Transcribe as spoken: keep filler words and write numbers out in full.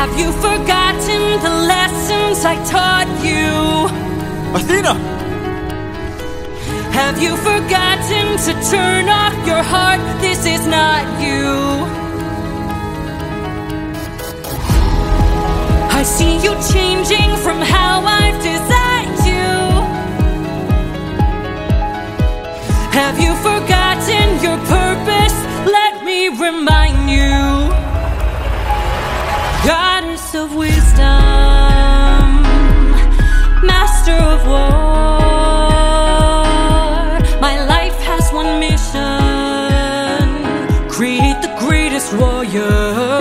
Have you forgotten the lessons I taught you? Athena! Have you forgotten to turn off your heart? This is not you. I see you changing from how I've designed you. Have you forgotten your purpose? Let me remind you. Goddess of wisdom, master of war, my life has one mission: create the greatest warrior.